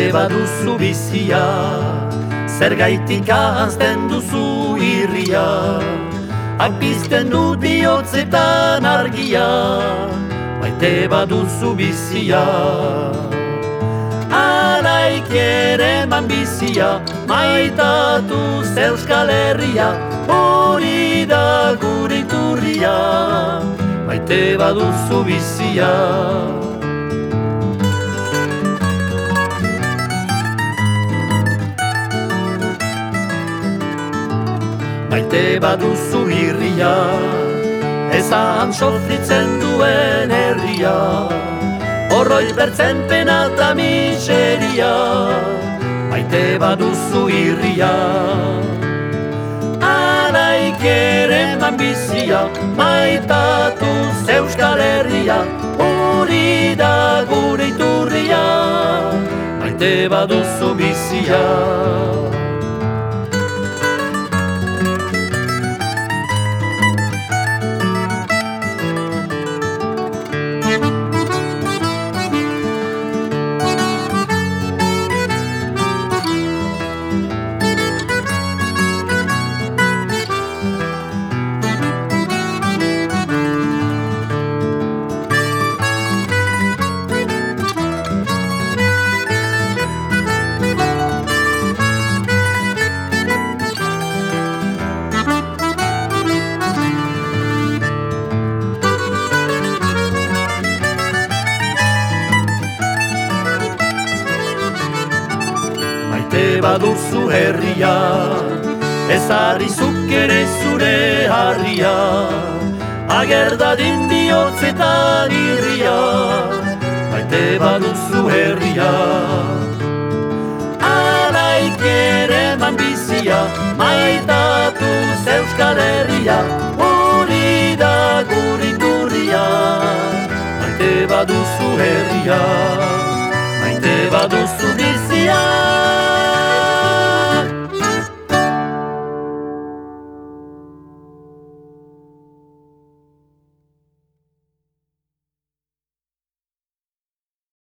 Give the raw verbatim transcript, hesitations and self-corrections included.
baduzu bizia, zergaitik ahazten duzu irria, akpizten dut bihotzetan argia, maite baduzu bizia. Alaik ere eman bizia, maitatuz Euskal Herria, hori da gure iturria, maite baduzu bizia. Maite baduzu irria, ezan sofritzen duen herria, horroi bertzen pena eta miseria, maite baduzu irria. Alaik ere eman bizia, maitatuz Euskal Herria, hori da gure iturria, maite baduzu bizia. Maite baduzu herria, ezarrizuk ere zure harria, agerdadin bihotzetan irria, maite baduzu herria. Alaik ere eman bizia, maitatuz Euskal Herria, hori da gure iturria, maite baduzu herria, maite baduzu